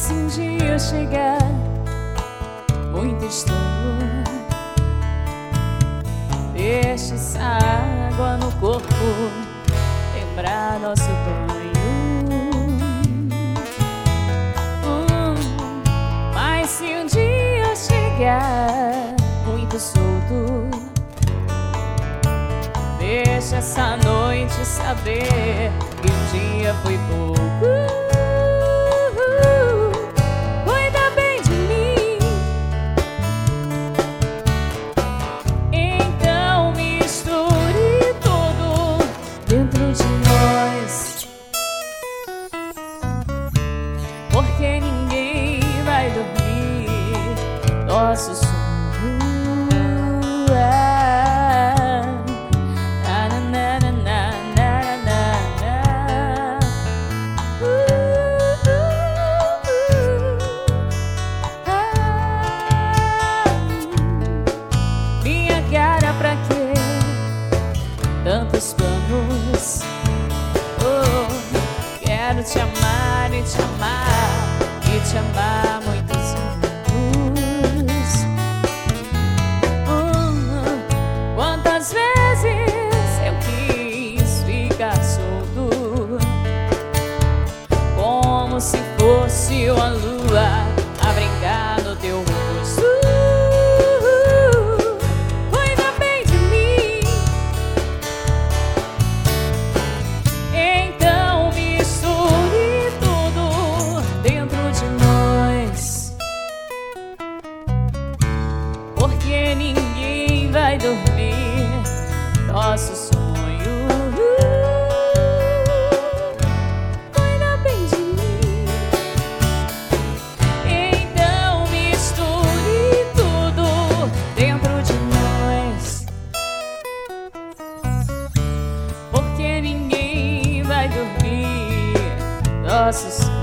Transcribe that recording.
se um dia eu chegar muito estranho, deixe essa água no corpo lembrar nosso banho. Mas se um dia eu chegar muito solto, deixa essa noite saber que um dia foi pouco. Cuida bem de mim, então misture tudo dentro de nós, porque ninguém vai dormir nosso sonho. Tantos planos, quero te amar e te amar e te amar muitos anos. Quantas vezes eu quis ficar solto, como se fosse uma lua a brincar no teu rosto. Porque ninguém vai dormir nosso sonho. Cuida bem de mim, então misture tudo dentro de nós, porque ninguém vai dormir nosso sonho.